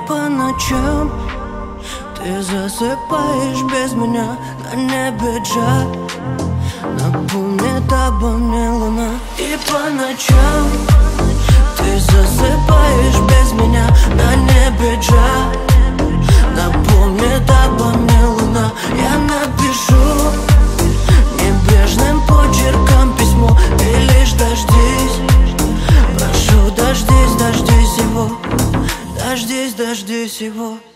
по ночам ты засыпаешь без меня, на небе джа. Напомнит обо мне луна. И по ночам ты засыпаешь без меня, на небе джа. Напомнит обо мне луна. Я напишу небрежным почерком письмо, ты лишь дождись. Прошу, дождись, дождись его. Дождись, дождись его.